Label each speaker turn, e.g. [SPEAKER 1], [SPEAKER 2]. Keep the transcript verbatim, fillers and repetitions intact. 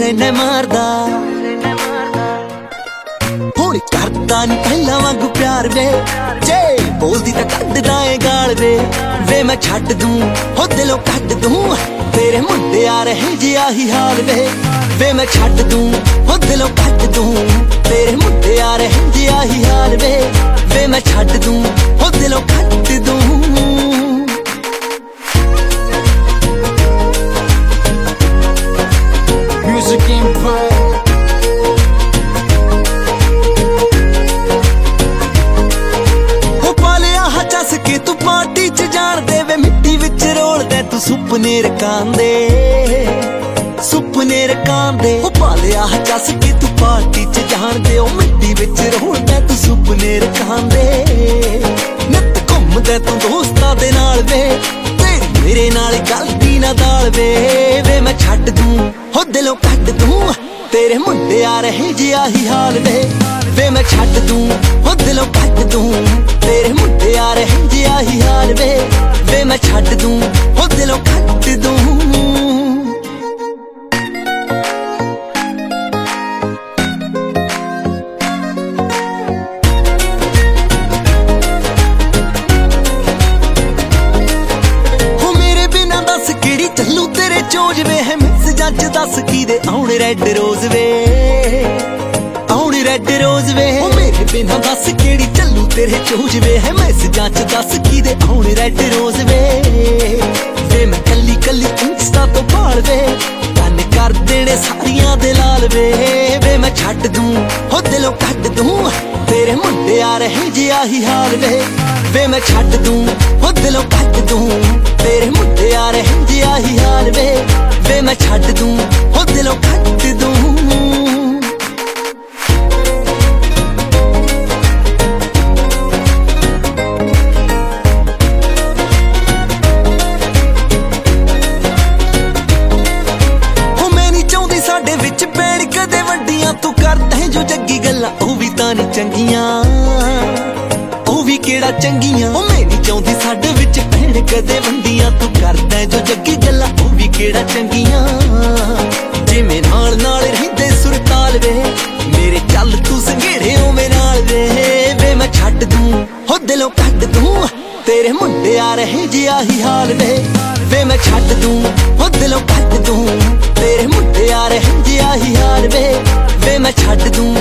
[SPEAKER 1] ਰਹਿਣਾ ਮਾਰਦਾ ਹੁਣ ਕਰਦਾ ਨੀ ਪਹਿਲਾਂ ਵਾਂਗੂ ਪਿਆਰ ਵੇ ਜੇ ਬੋਲਦੀ ਤਾਂ ਕੱਢਦਾ ਏ ਗਾਲ ਵੇ ਵੇ ਮੈਂ ਛੱਡ ਦੂੰ ਹੋ ਦਿਲੋਂ ਕੱਢ ਦੂੰ ਤੇਰੇ ਮੁੰਡੇ ਆ ਰਹੇ ਜੀ ਆਹੀ ਹਾਲ ਵੇ ਵੇ ਮੈਂ ਛੱਡ ਦੂੰ ਹੋ ਦਿਲੋਂ ਕੱਢ ਦੂੰ ਤੇਰੇ ਮੁੰਡੇ ਆ ਰਹੇ ਜੀ ਆਹੀ ਹਾਲ ਵੇ ਵੇ ਮੈਂ ਛੱਡ ਦੂੰ ਹੋ ਦਿਲੋਂ ਕੱਢ ਦੂੰ
[SPEAKER 2] Music Empire
[SPEAKER 1] ਹੋ ਪਾਲਿਆ ਹਾ ਚੱਸ ਕੇ ਤੂੰ ਪਾਰਟੀ ਚ ਜਾਣ ਦੇ ਵੇ ਮਿੱਟੀ ਵਿੱਚ ਰੋਲਦਾ ਤੂੰ ਸੁਪਨੇ ਰਕਾਂਦੇ ਸੁਪਨੇ ਰਕਾਂਦੇ ਹੋ ਪਾਲਿਆ ਹਾ ਚੱਸ ਕੇ ਤੂੰ ਪਾਰਟੀ ਚ ਜਾਣ ਦੇ ਉਹ ਮਿੱਟੀ ਵਿੱਚ ਰੋਲਦਾ ਤੂੰ ਸੁਪਨੇ ਰਕਾਂਦੇ ਨਿੱਤ ਘੁੰਮਦਾ ਤੂੰ ਦੋਸਤਾਂ ਦੇ ਨਾਲ ਵੇ ਤੇਰੀ ਮੇਰੇ ਨਾਲ ਗਲਤੀ ਨਾ ਦਾਲ ਵੇ ਵੇ ਮੈਂ ਛੱਡ ਦੂੰ ਹੋ ਦਿਲੋਂ ਕੱਢ ਦੂੰ ਤੇਰੇ ਮੁੰਡੇ ਆ ਰਹੇ ਜੀ ਆਹੀ ਹਾਲ ਵੇ ਵੇ ਮੈਂ ਛੱਡ ਦੂੰ ਹੋ ਦਿਲੋਂ ਕੱਢ ਦੂੰ ਤੇਰੇ ਮੁੰਡੇ ਆ ਰਹੇ ਜੀ ਆਹੀ ਹਾਲ ਵੇ ਵੇ ਮੈਂ ਛੱਡ ਦੂੰ ਹੋ ਦਿਲੋਂ ਕੱਢ ਦੂੰ ਚੱਲੂ ਤੇਰੇ ਚੋਜ ਵੇ ਹੈ ਮੈਸੇਜਾਂ ਚ ਦੱਸ ਕੀ ਦੇ ਆਉਣ ਰੈੱਡ ਰੋਜ਼ ਵੇ ਆਉਣ ਰੈੱਡ ਰੋਜ਼ ਵੇ ਉਹ ਮੇਰੇ ਬਿਨਾਂ ਦੱਸ ਕਿਹੜੀ ਚੱਲੂ ਤੇਰੇ ਚੋਜ ਵੇ ਹੈ ਮੈਸੇਜਾਂ ਚ ਦੱਸ ਕੀ ਦੇ ਆਉਣ ਰੈੱਡ ਰੋਜ਼ ਵੇ ਵੇ ਮੈਂ ਕੱਲੀ ਕੱਲੀ ਇੰਸਟਾ ਤੋਂ ਭਾਲ ਵੇ ਕੰਨ ਕਰ ਦੇਣੇ ਸਾਰੀਆਂ ਦੇ ਲਾਲ ਵੇ ਵੇ ਮੈਂ ਛੱਡ ਦੂੰ ਹੋ ਦਿਲੋਂ ਕੱਢ ਦੂੰ ਤੇਰੇ ਮੁੰਡੇ ਆ ਰਹੇ ਜੀ ਆਹੀ ਹਾਲ ਵੇ ਵੇ ਮੈਂ ਛੱਡ ਦੂੰ ਹੋ ਦਿਲੋਂ ਕੱਢ ਦੂੰ ਤੇਰੇ ਮੁੰਡੇ ਆ ਰਹੇ ਜੀ ਆਹੀ ਹਾਲ ਵੇ ਵੇ ਮੈਂ ਛੱਡ ਦੂੰ ਹੋ ਦਿਲੋਂ ਕੱਢ ਦੂੰ ਹੋ ਮੈਂ ਨਹੀਂ ਚਾਹੁੰਦੀ ਸਾਡੇ ਵਿੱਚ ਪੈਣ ਕਦੇ ਵੱਡੀਆਂ ਤੂੰ ਕਰਦਾ ਜੋ ਜੱਗੀ ਗੱਲਾਂ ਉਹ ਵੀ ਤਾਂ ਨਹੀਂ ਚੰਗੀਆਂ ਉਹ ਵੀ ਕਿਹੜਾ ਚੰਗੀਆਂ ਉਹ ਮੈਂ ਨਹੀਂ ਚਾਹੁੰਦੀ ਸਾਡੇ ਵਿੱਚ ਪੈਣ ਕਦੇ ਵੰਡੀਆਂ ਤੂੰ ਕਰਦਾ ਜੋ ਜੱਗੀ ਗੱਲਾਂ ਉਹ ਵੀ ਕਿਹੜਾ ਚੰਗੀਆਂ ਜਿਵੇਂ ਨਾਲ ਨਾਲ ਰਹਿੰਦੇ ਸੁਰਤਾਲ ਵੇ ਮੇਰੇ ਚੱਲ ਤੂੰ ਸੰਘੇੜੇ ਓਵੇਂ ਨਾਲ ਵੇ ਵੇ ਮੈਂ ਛੱਡ ਦੂੰ ਹੋ ਦਿਲੋਂ ਕੱਢ ਦੂੰ ਤੇਰੇ ਮੁੰਡੇ ਆ ਰਹੇ ਜੀ ਆਹੀ ਹਾਲ ਵੇ ਵੇ ਮੈਂ ਛੱਡ ਦੂੰ ਹੋ ਦਿਲੋਂ ਕੱਢ ਦੂੰ ਤੇਰੇ ਮੁੰਡੇ ਆ ਰਹੇ ਜੀ ਆਹੀ ਹਾਲ ਵੇ ਵੇ ਮੈਂ ਛੱਡ ਦੂੰ